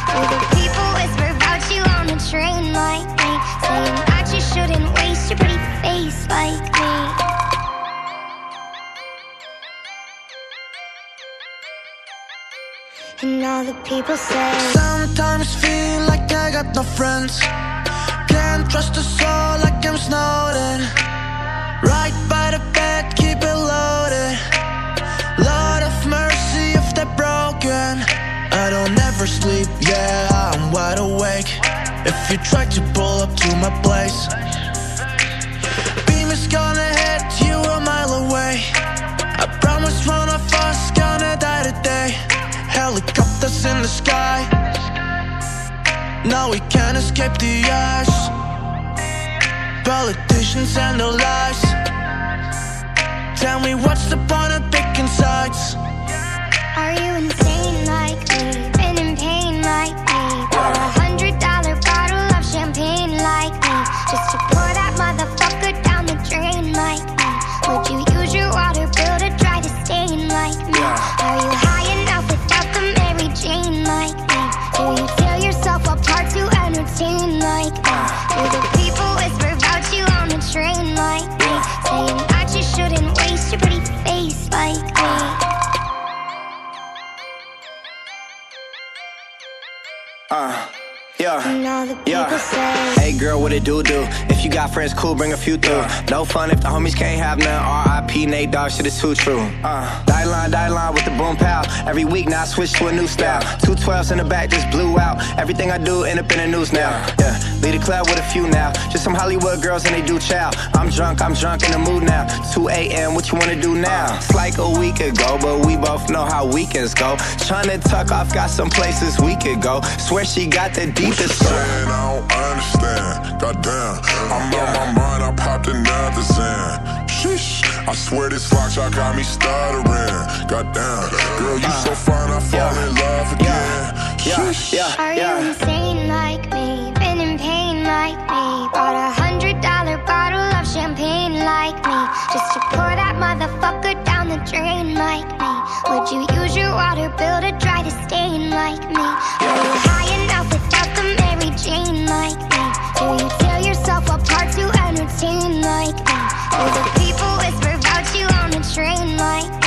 Do the people whisper about you on the train like me, saying that you shouldn't waste your pretty face like me? And all the people say, sometimes feel like I got no friends. Can't trust a soul like I'm Snowden. Right by the bed, keep it loaded. Lord of mercy if they're broken. I don't ever sleep, yeah, I'm wide awake. If you try to pull up to my place, beam is gonna hit you a mile away. I promise one of us gonna die today. Helicopters in the sky, now we can't escape the eyes. Politicians and their lies. Tell me what's the point of picking sides? are you insane like me? Been in pain like me? Bought $100 bottle of champagne like me, just to pour that motherfucker down the drain like me? Would you use your water bill to dry the stain like me? Are you high enough without the Mary Jane like me? Do you tear yourself apart to entertain like me? Do the people whisper about you on the train like me, saying that you shouldn't waste your pretty face like me? And all the people say, hey girl, what it do? If you got friends, cool, bring a few through. No fun if the homies can't have none. R.I.P. Nate Dogg, shit is too true. Die line with the boom pow. Every week now I switch to a new style. 212s in the back just blew out. Everything I do end up in the news now. Yeah, lead the club with a few now. Just some Hollywood girls and they do chow. I'm drunk in the mood now. 2 a.m., what you wanna do now? It's like a week ago, but we both know how weekends go. Tryna tuck off, got some places we could go. Swear she got the deepest soul. I don't understand, goddamn. I'm on my mind, I popped another Zan. Sheesh, I swear this lock shot got me stuttering. Goddamn, girl, you so fine, I fall in love again. Sheesh. are you insane like me? Been in pain like me? Bought $100 bottle of champagne like me, just to pour that motherfucker down the drain like me? Would you use your water bill to dry the stain like me? Are you high enough without the Mary Jane like me? Do you tear yourself apart to entertain like me? Do the people whisper about you on the train like me?